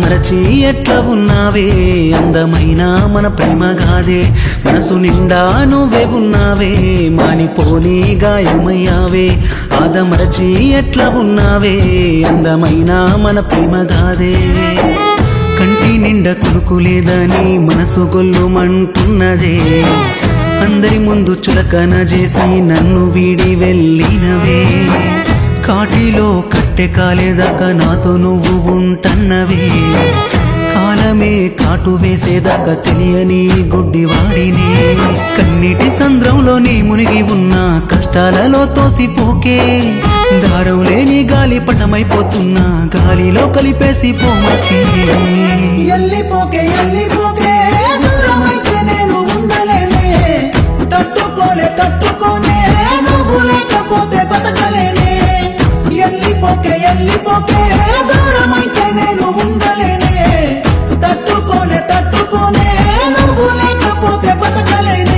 మరచి ఎట్లా ఉన్నావే అందమైన మన ప్రేమ గాదే మనసు నిండా నువ్వే ఉన్నావే మానిపోని గాయమయ్యావే ఆదమరచి ఎట్లా ఉన్నావే అందమైన మన ప్రేమ గాదే కంటి నిండా కునుకు లేదని మనసు గొల్లుమంటున్నదే అందరి ముందు చులకన చేసి నన్ను వీడి వెళ్ళినవే కాటిలో కట్టె కాలేదాకా నాతో నువ్వు ఉంటన్నవే కాలమే కాటు వేసేదాకా తెలియని గుడ్డివాడినే కన్నీటి సంద్రంలో నీ మునిగి ఉన్న కష్టాలలో తోసిపోకే దారం లేని గాలి పటమైపోతున్నా గాలిలో కలిపేసి పోమకి ఎల్లిపోకే ఎల్లిపోకే దూరమైతే నేను ఉండలేనే తట్టుకోనే నువ్వు లేకపోతే బతకలేనే ఎల్లిపోకే ఎల్లిపోకే దూరమైతే నేను ఉండలేనే తట్టుకోనే నువ్వు లేకపోతే బతకలేనే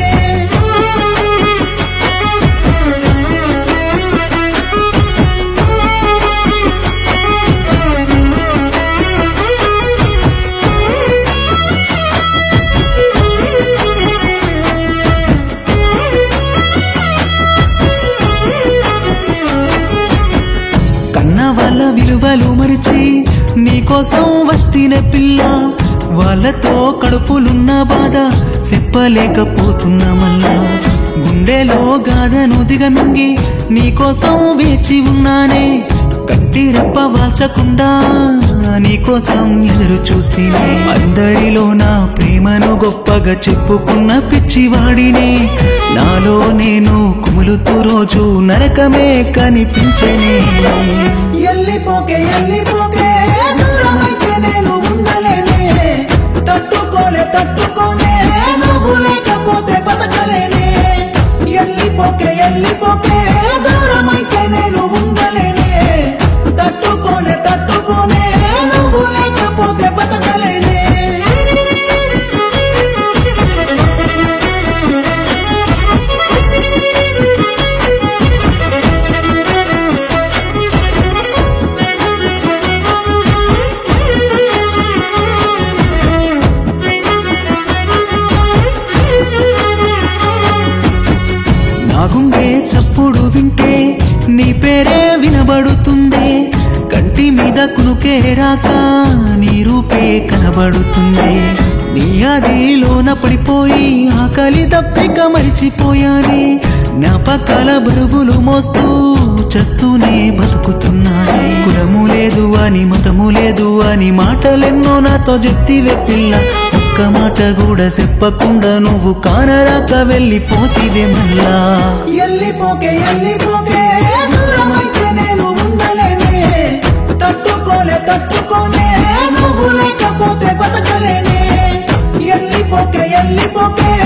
వాళ్ళ విలువలు మరిచి నీకోసం వస్తీనే పిల్ల వాళ్ళతో కడుపులున్న బాధ చెప్పలేకపోతున్నా మళ్ళా గుండెలో గాథను దిగమింగి నీకోసం వేచి ఉన్నానే కంటి రెప్ప వాల్చకుండా నీకోసం ఎదురు చూస్తేనే అందరిలో నా ప్రేమను గొప్పగా చెప్పుకున్న పిచ్చివాడినే నాలో నేను కుములుతూ రోజు నరకమే కనిపించనే ఎల్లిపోకే ఎల్లిపోకే దూరమైతే నేను ఉండలేనే తట్టుకోనే నువ్వు లేకపోతే బతకలేనే ఎల్లిపోకే ఎల్లిపోకే దూరమైతే నేను ఉండలేనే తట్టుకోనే నువ్వు లేకపోతే బతకలేనే గుండె చప్పుడు వింటే నీ పేరే వినబడుతుంది కంటి మీద కునుకే రాక నీ రూపే కనబడుతుంది నీ ఆదిలోన పడిపోయి ఆకలి తప్పిక మరిచిపోయానే జ్ఞాపకాల బరువులు మోస్తూ చస్తూనే బతుకుతున్నానే కులము లేదు అని మతము లేదు అని మాటలెన్నో నాతో చెప్తివే పిల్ల ఒక్క మాట కూడా చెప్పకుండా నువ్వు కానరాక వెళ్ళిపోతివే మళ్ళా ఎల్లిపోకే ఎల్లిపోకే దూరమైతే నేను ఉండలేనే తట్టుకోనే నువ్వు లేకపోతే బతకలేనే ఎల్లిపోకే